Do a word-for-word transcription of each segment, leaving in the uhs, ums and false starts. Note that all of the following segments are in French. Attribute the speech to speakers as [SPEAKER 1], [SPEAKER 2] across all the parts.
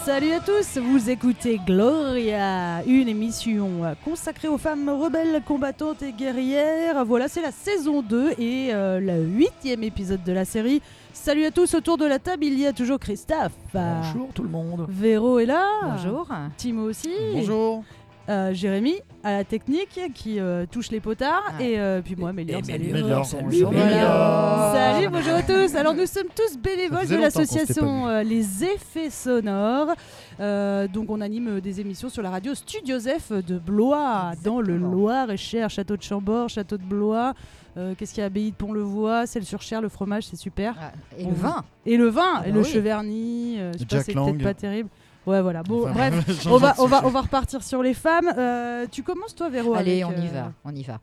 [SPEAKER 1] Salut à tous, vous écoutez Gloria, une émission consacrée aux femmes rebelles, combattantes et guerrières. Voilà, c'est la saison deux et euh, le huitième épisode de la série. Salut à tous, autour de la table, il y a toujours Christophe.
[SPEAKER 2] Bonjour tout le monde.
[SPEAKER 1] Véro est là.
[SPEAKER 3] Bonjour.
[SPEAKER 1] Timo aussi.
[SPEAKER 2] Bonjour.
[SPEAKER 1] Euh, Jérémy à la technique qui euh, touche les potards
[SPEAKER 3] ah.
[SPEAKER 1] et euh, puis moi Mélior.
[SPEAKER 2] Salut.
[SPEAKER 1] Mélior,
[SPEAKER 2] salut.
[SPEAKER 1] bonjour.
[SPEAKER 2] Voilà.
[SPEAKER 1] Salut, bonjour à tous. Alors nous sommes tous bénévoles de l'association euh, Les Effets Sonores. Euh, donc on anime des émissions sur la radio Studio Zef de Blois. Exactement. Dans le Loir-et-Cher, château de Chambord, château de Blois. Euh, qu'est-ce qu'il y a, Abbaye de Pont-le-Voix, Celles-sur-Cher, le fromage, c'est super.
[SPEAKER 3] Ah, et on... le vin.
[SPEAKER 1] Et le vin,
[SPEAKER 3] ah,
[SPEAKER 1] et
[SPEAKER 3] bah
[SPEAKER 1] le
[SPEAKER 3] oui.
[SPEAKER 1] Cheverny. Euh, je sais pas, c'est
[SPEAKER 2] Lang.
[SPEAKER 1] peut-être pas terrible. Ouais, voilà. Bon,
[SPEAKER 2] enfin,
[SPEAKER 1] bref, on va, on, va, on va repartir sur les femmes. Euh, tu commences, toi, Véro?
[SPEAKER 3] Allez,
[SPEAKER 1] avec,
[SPEAKER 3] on y
[SPEAKER 1] euh...
[SPEAKER 3] va. On y va.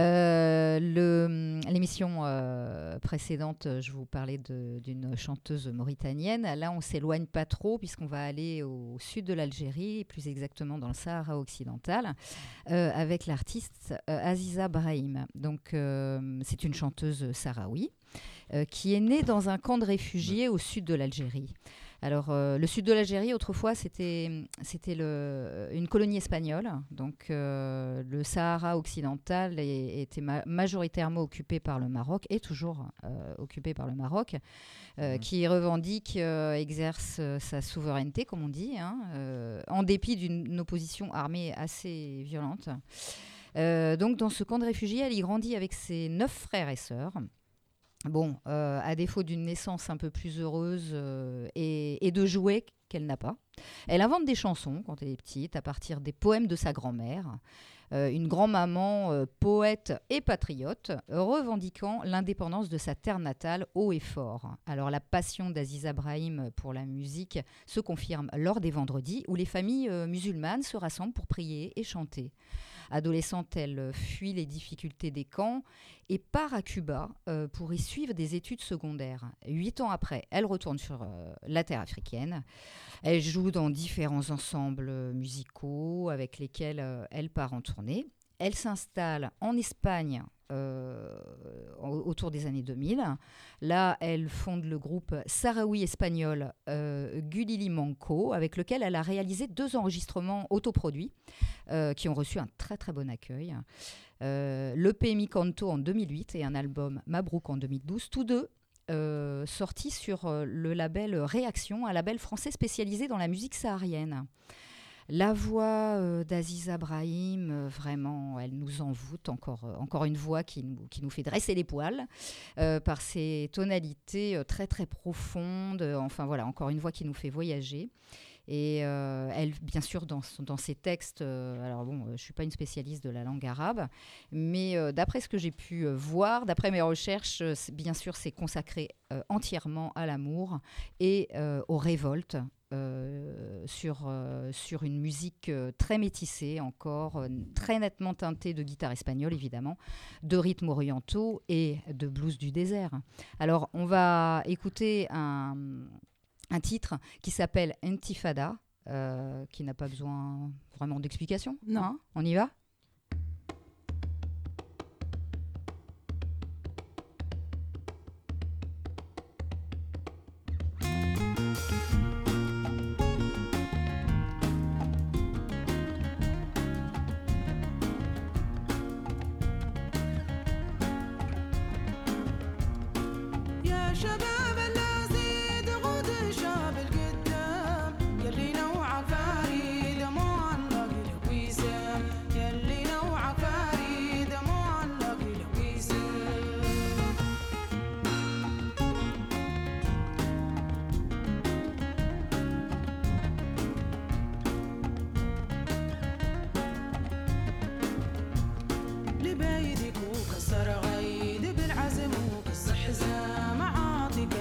[SPEAKER 3] Euh, le, l'émission euh, précédente, je vous parlais de, d'une chanteuse mauritanienne. Là, on s'éloigne pas trop puisqu'on va aller au sud de l'Algérie, plus exactement dans le Sahara occidental, euh, avec l'artiste euh, Aziza Brahim. Donc, euh, c'est une chanteuse sahraoui euh, qui est née dans un camp de réfugiés au sud de l'Algérie. Alors, euh, le sud de l'Algérie, autrefois, c'était, c'était le, une colonie espagnole. Donc, euh, le Sahara occidental est, était ma- majoritairement occupé par le Maroc, et toujours euh, occupé par le Maroc, euh, mmh. qui revendique, euh, exerce euh, sa souveraineté, comme on dit, hein, euh, en dépit d'une opposition armée assez violente. Euh, donc, dans ce camp de réfugiés, elle y grandit avec ses neuf frères et sœurs. Bon, euh, à défaut d'une naissance un peu plus heureuse euh, et, et de jouets qu'elle n'a pas, elle invente des chansons quand elle est petite à partir des poèmes de sa grand-mère, euh, une grand-maman euh, poète et patriote revendiquant l'indépendance de sa terre natale haut et fort. Alors la passion d'Aziza Brahim pour la musique se confirme lors des vendredis où les familles euh, musulmanes se rassemblent pour prier et chanter. Adolescente, elle fuit les difficultés des camps et part à Cuba euh, pour y suivre des études secondaires. Huit ans après, elle retourne sur euh, la terre africaine. Elle joue dans différents ensembles musicaux avec lesquels euh, elle part en tournée. Elle s'installe en Espagne euh, autour des années deux mille. Là, elle fonde le groupe sahraoui-espagnol euh, Gulili Manco, avec lequel elle a réalisé deux enregistrements autoproduits euh, qui ont reçu un très très bon accueil. Euh, l'E P Mi Canto en deux mille huit et un album Mabrouk en deux mille douze, tous deux euh, sortis sur euh, le label Réaction, un label français spécialisé dans la musique saharienne. La voix euh, d'Aziza Brahim, euh, vraiment, elle nous envoûte, encore, euh, encore une voix qui nous, qui nous fait dresser les poils euh, par ses tonalités euh, très très profondes, euh, enfin voilà, encore une voix qui nous fait voyager. Et euh, elle, bien sûr, dans, dans ses textes, euh, alors bon, euh, je ne suis pas une spécialiste de la langue arabe, mais euh, d'après ce que j'ai pu euh, voir, d'après mes recherches, euh, bien sûr, c'est consacré euh, entièrement à l'amour et euh, aux révoltes. Euh, sur, euh, sur une musique euh, très métissée, encore euh, très nettement teintée de guitare espagnole, évidemment, de rythmes orientaux et de blues du désert. Alors, on va écouter un, un titre qui s'appelle Intifada, euh, qui n'a pas besoin vraiment d'explication.
[SPEAKER 1] Non.
[SPEAKER 3] Hein ? On y va ?
[SPEAKER 4] لبايدك وكسر عيد بالعزم وكالصحزة معاطيك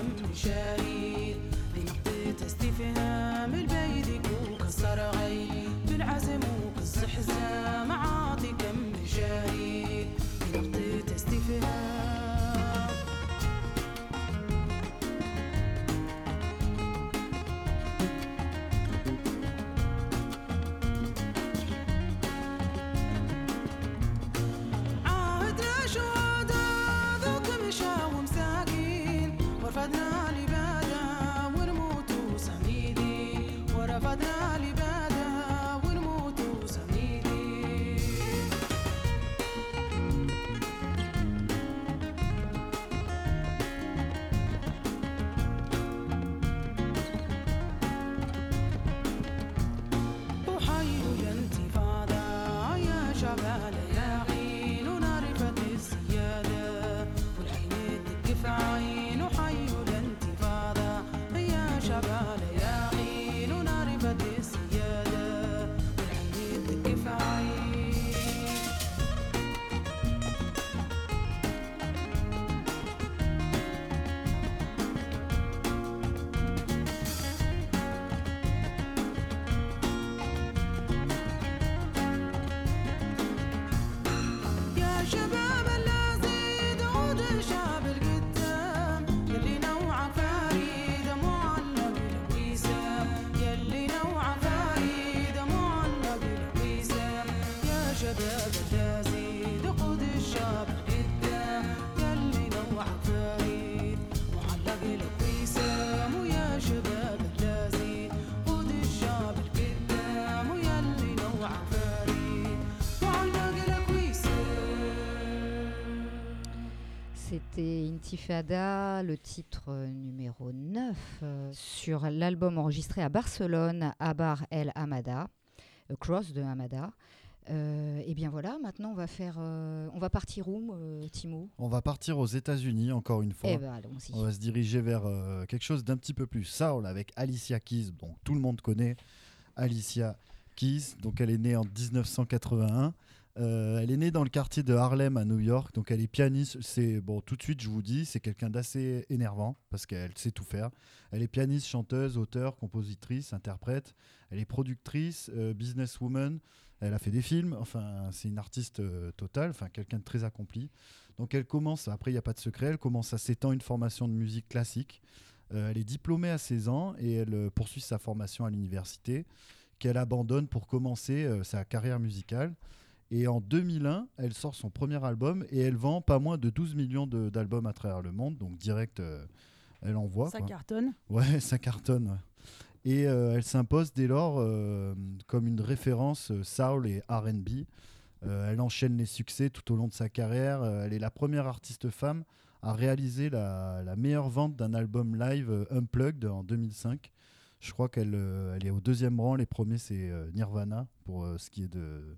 [SPEAKER 3] c'était Intifada, le titre numéro neuf, euh, sur l'album enregistré à Barcelone, Abar El Hamada, Cross de Hamada. Euh, et bien voilà, maintenant on va faire, euh, on va partir où, euh, Timo ?
[SPEAKER 4] On va partir aux États-Unis encore une fois.
[SPEAKER 3] Eh ben, allons-y.
[SPEAKER 4] On va se diriger vers euh, quelque chose d'un petit peu plus soul avec Alicia Keys. Donc tout le monde connaît Alicia Keys. Donc elle est née en dix-neuf cent quatre-vingt-un. Euh, elle est née dans le quartier de Harlem à New York. Donc elle est pianiste. C'est bon, tout de suite je vous dis, c'est quelqu'un d'assez énervant parce qu'elle sait tout faire. Elle est pianiste, chanteuse, auteure, compositrice, interprète. Elle est productrice, euh, businesswoman. Elle a fait des films, enfin c'est une artiste euh, totale, enfin quelqu'un de très accompli. Donc elle commence, après il n'y a pas de secret, elle commence à sept ans une formation de musique classique. Euh, elle est diplômée à seize ans et elle euh, poursuit sa formation à l'université, qu'elle abandonne pour commencer euh, sa carrière musicale. Et en deux mille un, elle sort son premier album et elle vend pas moins de douze millions de, d'albums à travers le monde, donc direct euh, elle envoie.
[SPEAKER 1] Ça
[SPEAKER 4] quoi.
[SPEAKER 1] cartonne.
[SPEAKER 4] Ouais, ça cartonne. Ouais. Et euh, elle s'impose dès lors euh, comme une référence euh, soul et R and B. Euh, elle enchaîne les succès tout au long de sa carrière. Euh, elle est la première artiste femme à réaliser la, la meilleure vente d'un album live euh, Unplugged en deux mille cinq. Je crois qu'elle euh, elle est au deuxième rang. Les premiers, c'est euh, Nirvana pour euh, ce qui est de,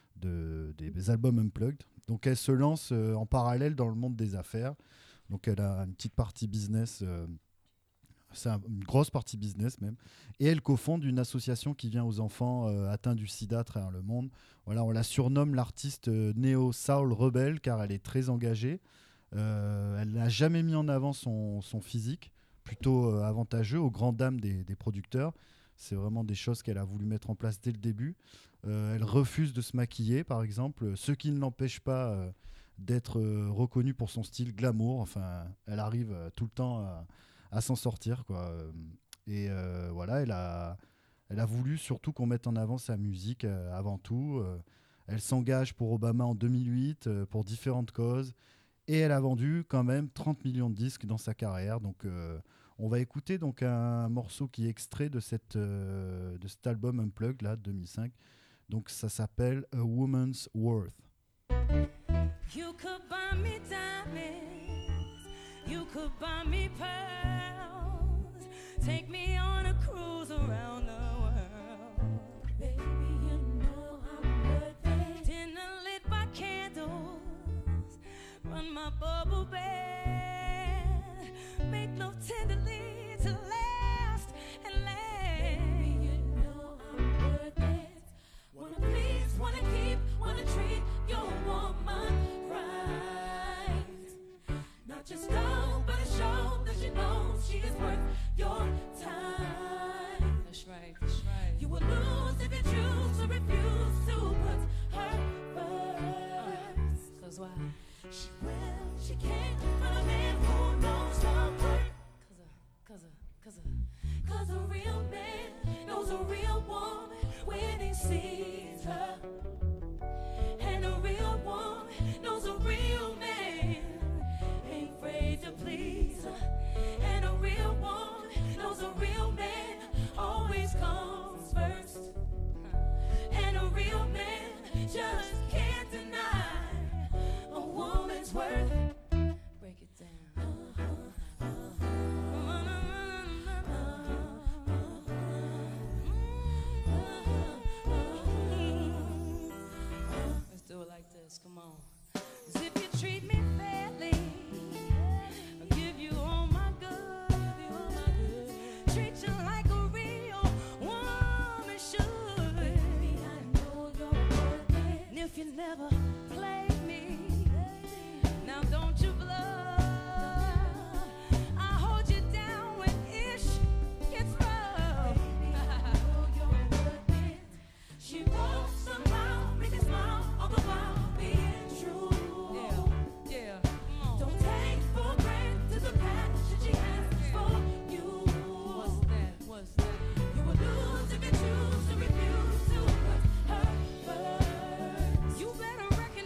[SPEAKER 4] de, des, des albums Unplugged. Donc elle se lance euh, en parallèle dans le monde des affaires. Donc elle a une petite partie business euh, c'est un, une grosse partie business même, et elle cofonde une association qui vient aux enfants euh, atteints du sida à travers le monde. Voilà, on la surnomme l'artiste euh, néo-soul rebelle car elle est très engagée. Euh, elle n'a jamais mis en avant son, son physique, plutôt euh, avantageux aux grandes dames des, des producteurs. C'est vraiment des choses qu'elle a voulu mettre en place dès le début. Euh, elle refuse de se maquiller, par exemple, ce qui ne l'empêche pas euh, d'être euh, reconnue pour son style glamour. Enfin, elle arrive euh, tout le temps à à s'en sortir, quoi. Et euh, voilà, elle a, elle a voulu surtout qu'on mette en avant sa musique euh, avant tout. Euh, elle s'engage pour Obama en deux mille huit euh, pour différentes causes et elle a vendu quand même trente millions de disques dans sa carrière. Donc euh, on va écouter donc un, un morceau qui est extrait de, cette, euh, de cet album Unplugged là, de deux mille cinq. Donc ça s'appelle A Woman's Worth.
[SPEAKER 5] You could buy me diamonds, you could buy me pearls, take me on a cruise around the world. Baby, you know I'm worth it. Dinner lit by candles, run my bubble bed, make love tenderly to last and last. Baby, you know I'm worth it. Wanna please, wanna keep, wanna treat your woman right. Not just love, but a show that you know she is worth your time. That's right, that's right. You will lose if you choose to refuse to put her first. Cause why? She will, she can't find a man who knows her worth. Cause a, cause a, cause a, cause a real man knows a real woman when he sees her. And a real woman knows a real man ain't afraid to please her. And a real woman knows a real man always comes first. And a real man just can't deny a woman's worth. Break it down. Let's do it like this, come on. 'Cause if you treat me fairly, I'll give you all my good, all my good. Treat you like a real woman should. Baby, I know you're worth it. And if you never play me, now don't you bluff. I hold you down when ish gets rough. Baby, I know you're worth it. She walks around, make me smile all the while being true. Yeah, yeah. Come on. Don't take for granted the passion she has for you. What's that? What's that? You will lose if you choose to refuse to put her first. You better recognize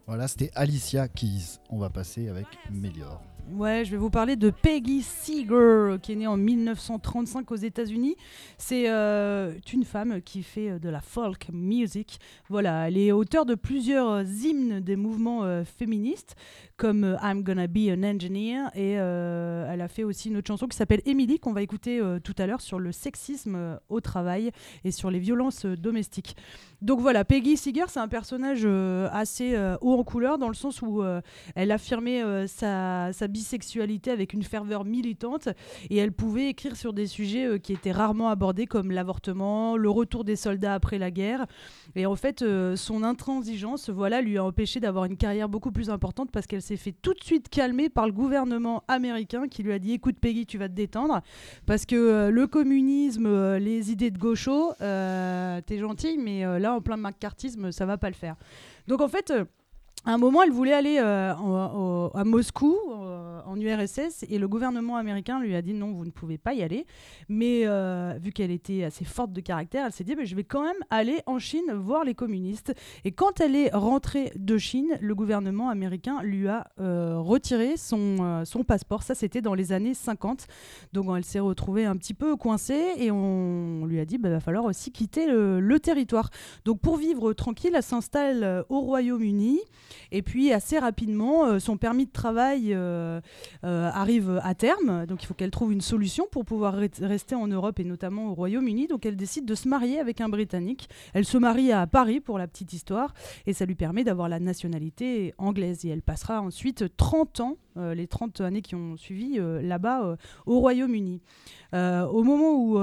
[SPEAKER 4] Voilà, c'était Alicia Keys. On va passer avec Mélior.
[SPEAKER 1] Ouais, je vais vous parler de Peggy Seeger, qui est née en dix-neuf cent trente-cinq aux États-Unis. C'est euh, une femme qui fait de la folk music. Voilà, elle est auteure de plusieurs hymnes des mouvements euh, féministes, comme euh, I'm Gonna Be an Engineer, et euh, elle a fait aussi une autre chanson qui s'appelle Emily, qu'on va écouter euh, tout à l'heure, sur le sexisme euh, au travail et sur les violences euh, domestiques. Donc voilà, Peggy Seeger, c'est un personnage euh, assez euh, haut en couleur, dans le sens où euh, elle affirmait euh, sa, sa bisexualité avec une ferveur militante, et elle pouvait écrire sur des sujets euh, qui étaient rarement abordés, comme l'avortement, le retour des soldats après la guerre. Et en fait, euh, son intransigeance, voilà, lui a empêché d'avoir une carrière beaucoup plus importante, parce qu'elle s'est fait tout de suite calmer par le gouvernement américain, qui lui a dit « Écoute Peggy, tu vas te détendre, parce que euh, le communisme, euh, les idées de gaucho, euh, t'es gentille, mais euh, là, en plein macartisme, ça va pas le faire. » Donc en fait, euh, à un moment, elle voulait aller euh, en, en, à Moscou, euh, en U R S S, et le gouvernement américain lui a dit non, vous ne pouvez pas y aller. Mais euh, vu qu'elle était assez forte de caractère, elle s'est dit bah, je vais quand même aller en Chine voir les communistes. Et quand elle est rentrée de Chine, le gouvernement américain lui a euh, retiré son, euh, son passeport. Ça, c'était dans les années cinquante. Donc elle s'est retrouvée un petit peu coincée, et on, on lui a dit bah, va falloir aussi quitter le, le territoire. Donc pour vivre tranquille, elle s'installe euh, au Royaume-Uni. Et puis assez rapidement, euh, son permis de travail euh, euh, arrive à terme. Donc il faut qu'elle trouve une solution pour pouvoir re- rester en Europe et notamment au Royaume-Uni. Donc elle décide de se marier avec un Britannique. Elle se marie à Paris pour la petite histoire, et ça lui permet d'avoir la nationalité anglaise. Et elle passera ensuite trente ans, euh, les trente années qui ont suivi euh, là-bas euh, au Royaume-Uni. Euh, au moment où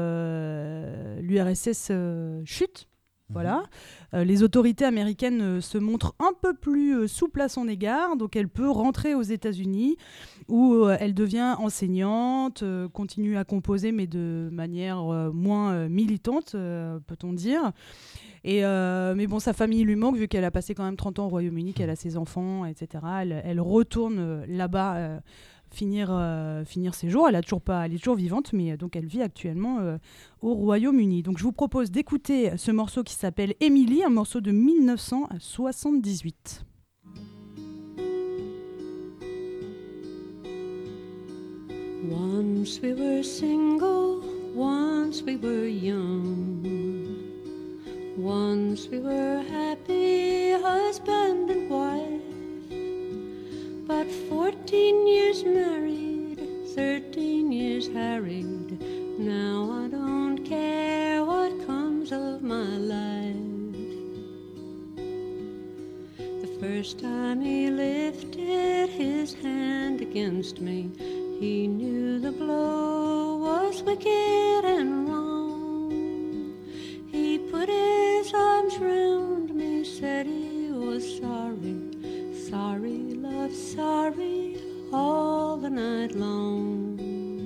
[SPEAKER 1] euh, l'U R S S euh, chute, voilà. Euh, les autorités américaines euh, se montrent un peu plus euh, souples à son égard, donc elle peut rentrer aux États-Unis où euh, elle devient enseignante, euh, continue à composer mais de manière euh, moins euh, militante, euh, peut-on dire. Et euh, mais bon, sa famille lui manque vu qu'elle a passé quand même trente ans au Royaume-Uni, qu'elle a ses enfants, et cetera. Elle, elle retourne euh, là-bas. Euh, finir, euh, finir ses jours. Elle, a toujours pas, elle est toujours vivante, mais euh, donc elle vit actuellement euh, au Royaume-Uni. Donc je vous propose d'écouter ce morceau qui s'appelle Emily, un morceau de dix-neuf cent soixante-dix-huit.
[SPEAKER 6] Once we were single, once we were young, once we were happy, husband and wife. But fourteen years married, thirteen years harried, now I don't care what comes of my life. The first time he lifted his hand against me, he knew the blow was wicked and wrong. He put his arms round me, said he was sorry, sorry, love, sorry, all the night long.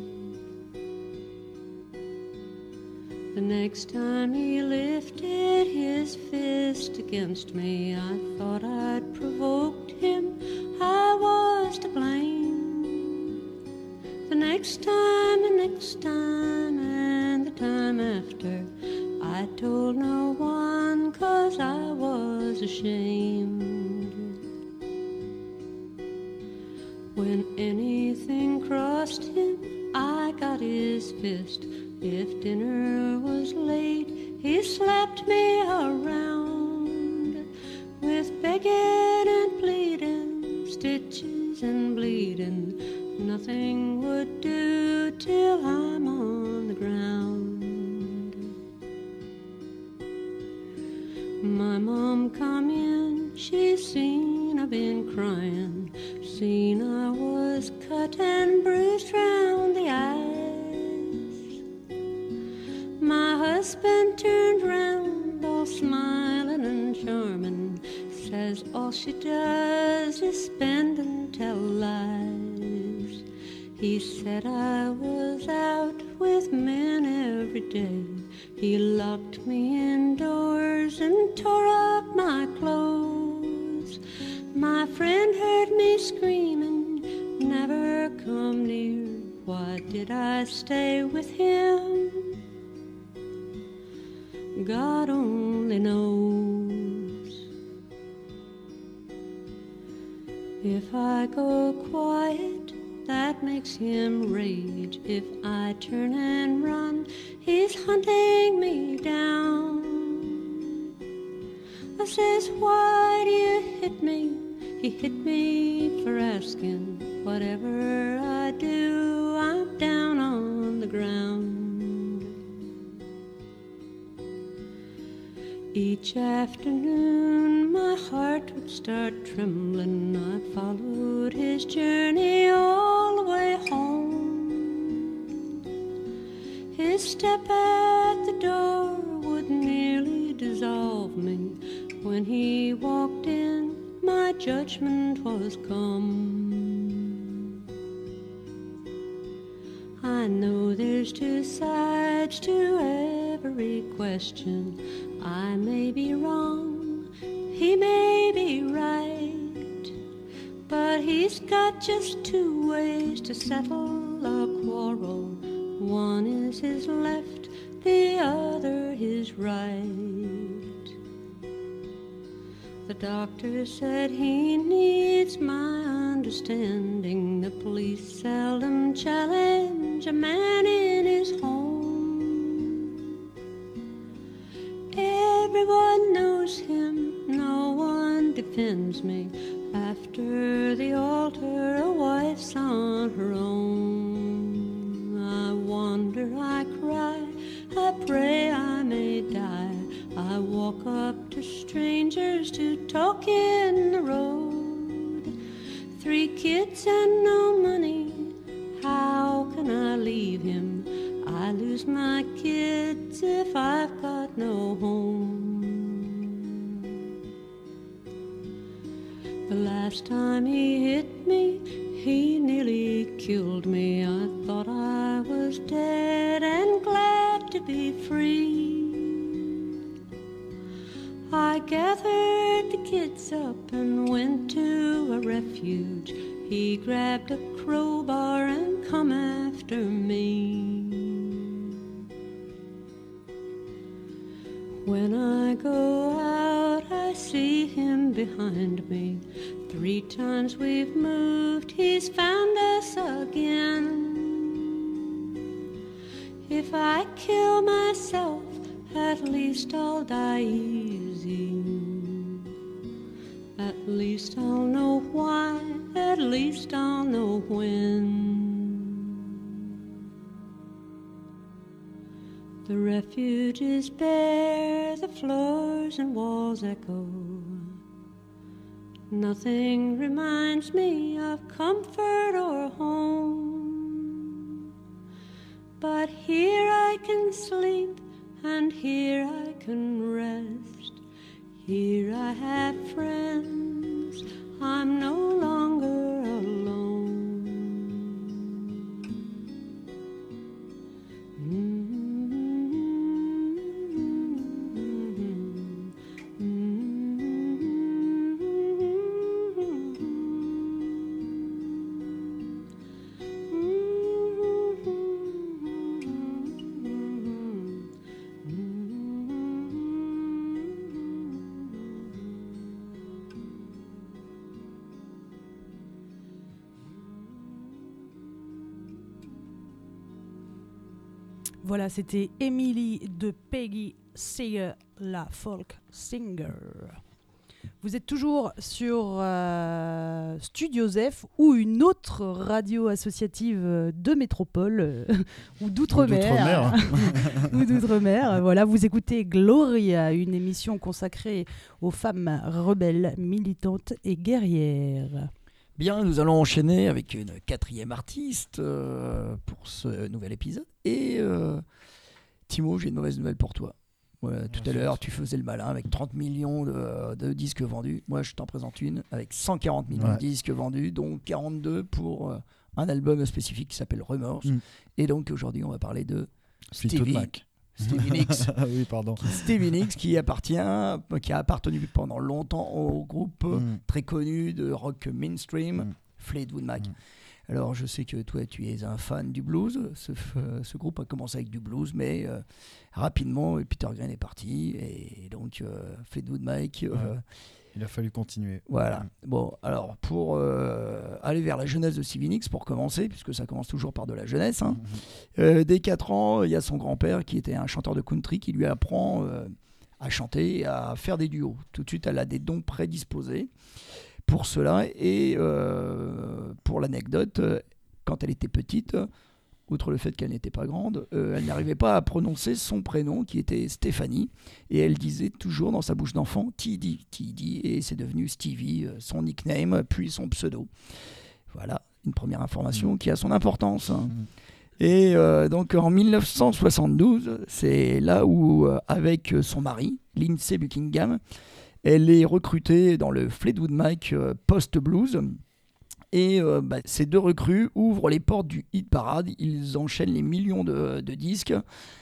[SPEAKER 6] The next time he lifted his fist against me, I thought I'd provoked him, I was to blame. The next time, the next time, and the time after, I told no one 'cause I was ashamed. When anything crossed him, I got his fist. If dinner was late, he slapped me around. With begging and pleading, stitches and bleeding, nothing would do till I'm on the ground. My mom come in, she seen I've been crying, seen I was cut and bruised round the eyes. My husband turned round, all smiling and charming, says all she does is spend and tell lies. He said I was out with men every day. He locked me indoors and tore up my clothes. My friend heard me screaming, never come near. Why did I stay with him? God only knows. If I go quiet, that makes him rage. If I turn and run, he's hunting me down. I says, why do you hit me? He hit me for asking. Whatever I do, I'm down on the ground. Each afternoon my heart would start trembling. I followed his journey all the way home. His step at the door would nearly dissolve me. When he walked in, my judgment was come. I know there's two sides to every question. I may be wrong, he may be right, but he's got just two ways to settle a quarrel. One is his left, the other his right. The doctor said he needs my understanding. The police seldom challenge a man in his home. Everyone knows him, no one defends me. After the altar, a wife's on her own. I wonder, I cry, I pray I may die. I walk up to strangers to talk in the road. Three kids and no money, how can I leave him? I lose my kids if I've got no home. The last time he hit me, he nearly killed me. I thought I was dead and glad to be free. I gathered the kids up and went to a refuge. He grabbed a crowbar and come after me. When I go out, I see him behind me. Three times we've moved, he's found us again. If I kill myself, at least I'll die easy. At least I'll know why, at least I'll know when. The refuge is bare, the floors and walls echo. Nothing reminds me of comfort or home. But here I can sleep and here I can rest. Here I have friends, I'm no longer alone.
[SPEAKER 1] Voilà, c'était Emily de Peggy Seeger, la folk singer. Vous êtes toujours sur euh, Studiosef ou une autre radio associative de métropole euh, ou d'outre-mer. ou d'outre-mer. Voilà, vous écoutez Gloria, une émission consacrée aux femmes rebelles, militantes et guerrières.
[SPEAKER 2] Bien, nous allons enchaîner avec une quatrième artiste euh, pour ce nouvel épisode. Et euh, Timo, j'ai une mauvaise nouvelle pour toi. Ouais, tout à l'heure, tu faisais le malin avec trente millions de, de disques vendus. Moi, je t'en présente une avec cent quarante millions ouais. de disques vendus, dont quarante-deux pour euh, un album spécifique qui s'appelle Remorse. Mm. Et donc, aujourd'hui, on va parler de Stevie, Stevie Nicks.
[SPEAKER 4] oui, pardon.
[SPEAKER 2] Stevie Nicks qui appartient, qui a appartenu pendant longtemps au groupe mm. très connu de rock mainstream, mm. Fleetwood Mac. Mm. Alors, je sais que toi, tu es un fan du blues. Ce, euh, ce groupe a commencé avec du blues, mais euh, rapidement, Peter Green est parti. Et donc, euh, Fleetwood Mac... Euh,
[SPEAKER 4] ouais. Il a fallu continuer.
[SPEAKER 2] Voilà. Bon, alors pour euh, aller vers la jeunesse de Stevie Nicks, pour commencer, puisque ça commence toujours par de la jeunesse, hein, mm-hmm. euh, dès quatre ans, il y a son grand-père qui était un chanteur de country qui lui apprend euh, à chanter et à faire des duos. Tout de suite, elle a des dons prédisposés pour cela. Et euh, pour l'anecdote, quand elle était petite, outre le fait qu'elle n'était pas grande, euh, elle n'arrivait pas à prononcer son prénom qui était Stéphanie, et elle disait toujours dans sa bouche d'enfant Tiddy, Tiddy, et c'est devenu Stevie, euh, son nickname, puis son pseudo. Voilà, une première information mmh. qui a son importance. Mmh. Et euh, donc en dix-neuf cent soixante-douze, c'est là où, euh, avec son mari, Lindsey Buckingham, elle est recrutée dans le Fleetwood Mac euh, post-blues. Et euh, bah, ces deux recrues ouvrent les portes du hit parade, ils enchaînent les millions de, de disques,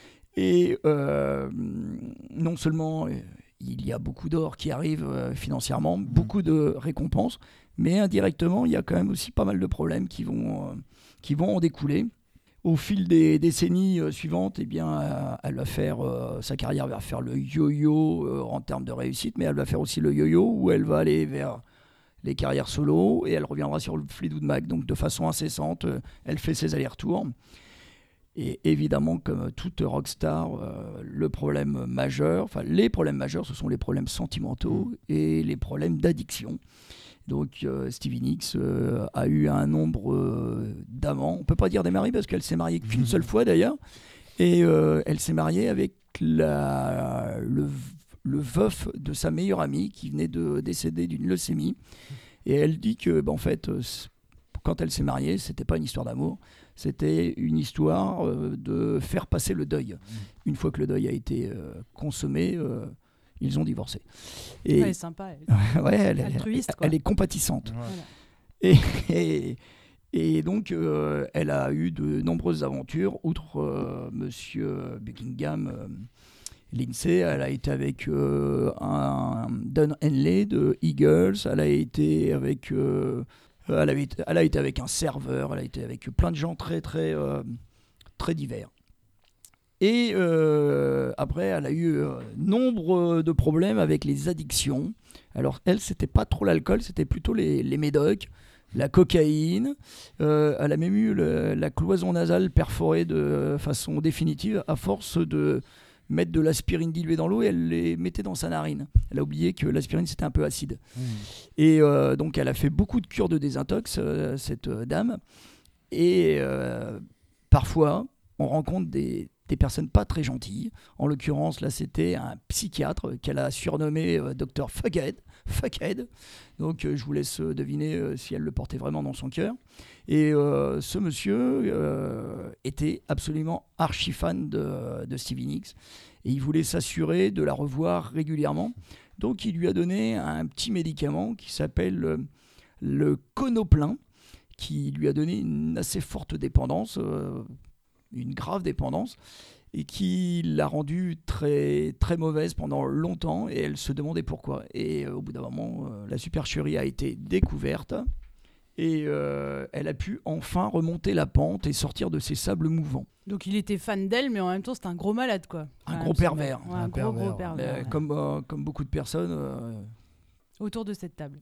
[SPEAKER 2] et euh, non seulement euh, il y a beaucoup d'or qui arrive euh, financièrement, mmh. beaucoup de récompenses, mais indirectement il y a quand même aussi pas mal de problèmes qui vont, euh, qui vont en découler. Au fil des décennies euh, suivantes, eh bien, euh, elle va faire, euh, sa carrière va faire le yo-yo euh, en termes de réussite, mais elle va faire aussi le yo-yo où elle va aller vers les carrières solo, et elle reviendra sur le Fleetwood Mac, donc de façon incessante, euh, elle fait ses allers-retours. Et évidemment, comme toute rockstar, euh, le problème majeur, enfin les problèmes majeurs, ce sont les problèmes sentimentaux et les problèmes d'addiction. Donc euh, Stevie Nicks euh, a eu un nombre euh, d'amants, on ne peut pas dire des maris parce qu'elle s'est mariée qu'une seule fois d'ailleurs, et euh, elle s'est mariée avec la, le le veuf de sa meilleure amie qui venait de décéder d'une leucémie. Et elle dit que, bah, en fait, quand elle s'est mariée, c'était pas une histoire d'amour, c'était une histoire euh, de faire passer le deuil. Une fois que le deuil a été euh, consommé, euh, ils ont divorcé.
[SPEAKER 1] Et elle est sympa. Elle,
[SPEAKER 2] ouais, elle,
[SPEAKER 1] altruiste,
[SPEAKER 2] elle,
[SPEAKER 1] quoi.
[SPEAKER 2] Elle est compatissante.
[SPEAKER 1] Ouais.
[SPEAKER 2] Et, et, et donc, euh, elle a eu de nombreuses aventures, outre euh, Monsieur Buckingham. Euh, Lindsey, elle a été avec euh, un Don Henley de Eagles, elle a été avec, euh, elle, avait, elle a été avec un serveur, elle a été avec plein de gens très très euh, très divers. Et euh, après, elle a eu euh, nombre de problèmes avec les addictions. Alors elle, c'était pas trop l'alcool, c'était plutôt les, les médocs, la cocaïne. Euh, elle a même eu le, la cloison nasale perforée de façon définitive à force de mettre de l'aspirine diluée dans l'eau, et elle les mettait dans sa narine. Elle a oublié que l'aspirine, c'était un peu acide. Mmh. Et euh, donc, elle a fait beaucoup de cures de désintox, euh, cette euh, dame. Et euh, parfois, on rencontre des, des personnes pas très gentilles. En l'occurrence, là, c'était un psychiatre qu'elle a surnommé euh, docteur Fuckhead. Fuckhead. Donc, euh, je vous laisse deviner euh, si elle le portait vraiment dans son cœur. Et euh, ce monsieur euh, était absolument archi fan de, de Stevie Nicks, et il voulait s'assurer de la revoir régulièrement. Donc il lui a donné un petit médicament qui s'appelle euh, le Konoplin, qui lui a donné une assez forte dépendance, euh, une grave dépendance, et qui l'a rendue très, très mauvaise pendant longtemps, et elle se demandait pourquoi. Et euh, au bout d'un moment, euh, la supercherie a été découverte. Et euh, elle a pu enfin remonter la pente et sortir de ses sables mouvants.
[SPEAKER 1] Donc il était fan d'elle, mais en même temps c'était un gros malade, quoi.
[SPEAKER 2] Un
[SPEAKER 1] ouais,
[SPEAKER 2] gros pervers.
[SPEAKER 1] Ouais, un, un gros, pervers. gros pervers.
[SPEAKER 2] Euh, ouais. Comme, euh, comme beaucoup de personnes. Euh...
[SPEAKER 1] Autour de cette table.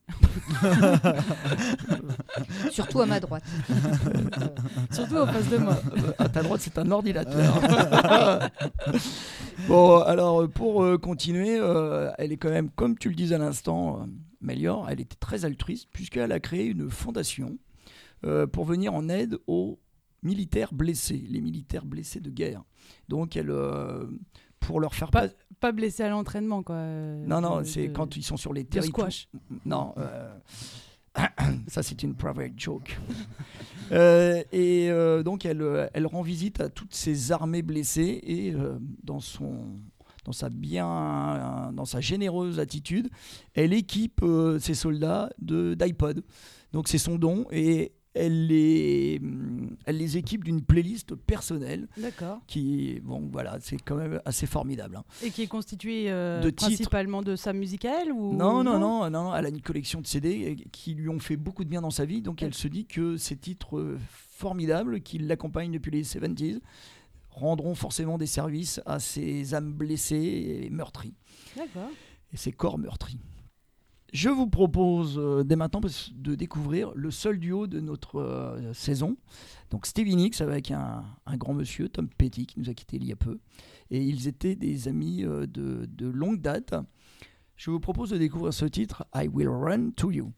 [SPEAKER 3] Surtout à ma droite.
[SPEAKER 1] Surtout en face de moi.
[SPEAKER 2] À ta droite, c'est un ordinateur. Bon, alors pour euh, continuer, euh, elle est quand même, comme tu le disais à l'instant, euh, Mélior, elle était très altruiste puisqu'elle a créé une fondation euh, pour venir en aide aux militaires blessés, les militaires blessés de guerre. Donc elle, euh, pour leur faire
[SPEAKER 1] pas, pas blessés à l'entraînement, quoi.
[SPEAKER 2] Non, non,
[SPEAKER 1] de,
[SPEAKER 2] c'est
[SPEAKER 1] de,
[SPEAKER 2] quand ils sont sur les territoires.
[SPEAKER 1] Squash.
[SPEAKER 2] Non, euh, ça c'est une private joke. euh, et euh, donc elle, elle rend visite à toutes ces armées blessées, et euh, dans son dans sa bien, dans sa généreuse attitude, elle équipe euh, ses soldats de d'iPod. Donc c'est son don, et elle les, elle les équipe d'une playlist personnelle.
[SPEAKER 1] D'accord.
[SPEAKER 2] Qui, bon, voilà, c'est quand même assez formidable. Hein.
[SPEAKER 1] Et qui est constituée euh,
[SPEAKER 2] de
[SPEAKER 1] principalement titres. De sa musique à elle ou...
[SPEAKER 2] non, non, non, non, non, elle a une collection de C D qui lui ont fait beaucoup de bien dans sa vie. Donc elle se dit que ces titres formidables qui l'accompagnent depuis les soixante-dix rendront forcément des services à ces âmes blessées et meurtries.
[SPEAKER 1] D'accord.
[SPEAKER 2] Et ces corps meurtris. Je vous propose euh, dès maintenant de découvrir le seul duo de notre euh, saison. Donc Stevie Nicks avec un, un grand monsieur, Tom Petty, qui nous a quittés il y a peu. Et ils étaient des amis euh, de, de longue date. Je vous propose de découvrir ce titre, I Will Run to You.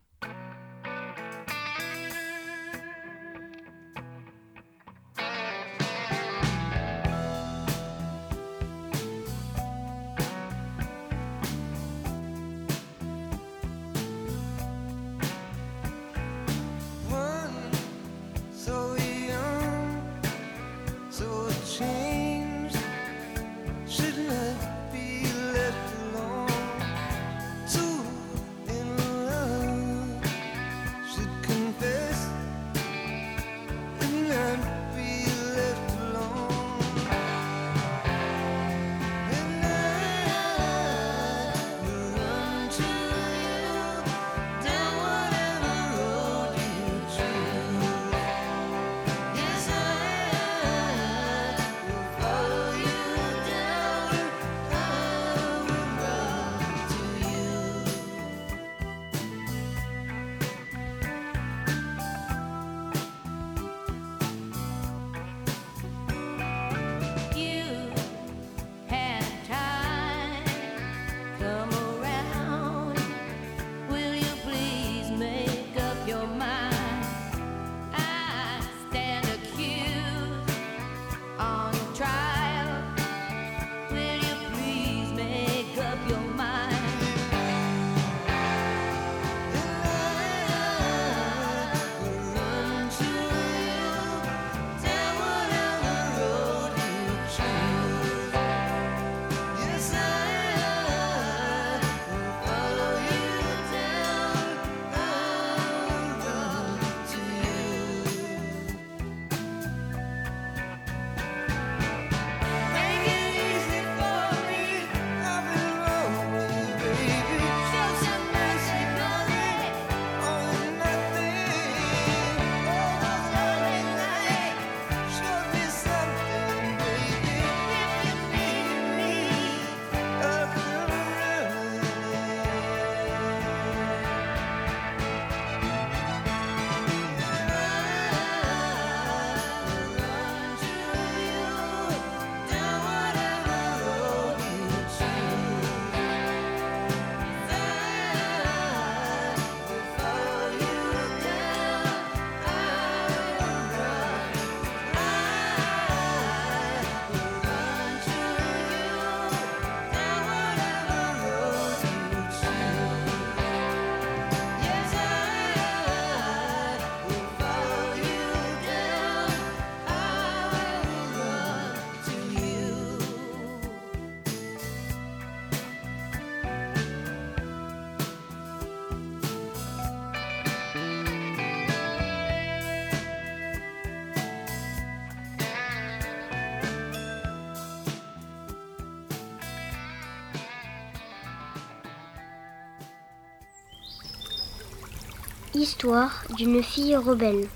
[SPEAKER 7] Histoire d'une fille rebelle.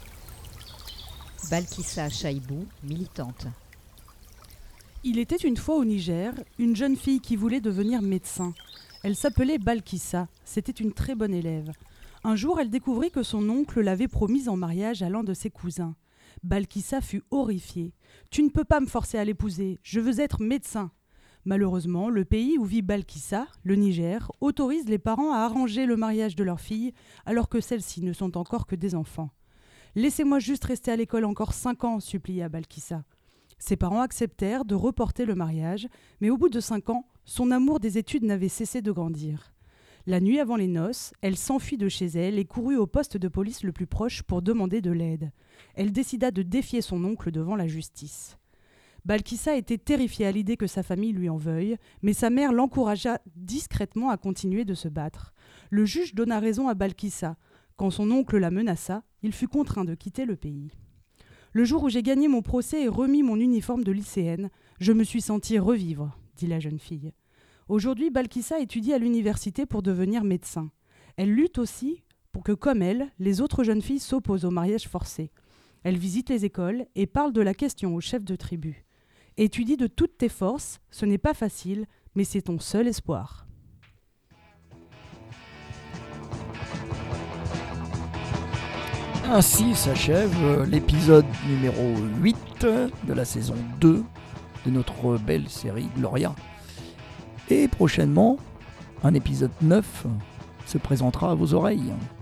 [SPEAKER 3] Balkissa Chaibou, militante.
[SPEAKER 1] Il était une fois au Niger une jeune fille qui voulait devenir médecin. Elle s'appelait Balkissa, c'était une très bonne élève. Un jour, elle découvrit que son oncle l'avait promise en mariage à l'un de ses cousins. Balkissa fut horrifiée. « Tu ne peux pas me forcer à l'épouser, je veux être médecin !» Malheureusement, le pays où vit Balkissa, le Niger, autorise les parents à arranger le mariage de leurs filles alors que celles-ci ne sont encore que des enfants. « Laissez-moi juste rester à l'école encore cinq ans, supplia Balkissa. Ses parents acceptèrent de reporter le mariage, mais au bout de cinq ans, son amour des études n'avait cessé de grandir. La nuit avant les noces, elle s'enfuit de chez elle et courut au poste de police le plus proche pour demander de l'aide. Elle décida de défier son oncle devant la justice. Balkissa était terrifiée à l'idée que sa famille lui en veuille, mais sa mère l'encouragea discrètement à continuer de se battre. Le juge donna raison à Balkissa. Quand son oncle la menaça, il fut contraint de quitter le pays. Le jour où j'ai gagné mon procès et remis mon uniforme de lycéenne, je me suis sentie revivre, dit la jeune fille. Aujourd'hui, Balkissa étudie à l'université pour devenir médecin. Elle lutte aussi pour que, comme elle, les autres jeunes filles s'opposent au mariage forcé. Elle visite les écoles et parle de la question aux chefs de tribu. Étudie de toutes tes forces, ce n'est pas facile, mais c'est ton seul espoir.
[SPEAKER 2] Ainsi s'achève euh, l'épisode numéro huit de la saison deux de notre belle série Gloria. Et prochainement, un épisode neuf se présentera à vos oreilles.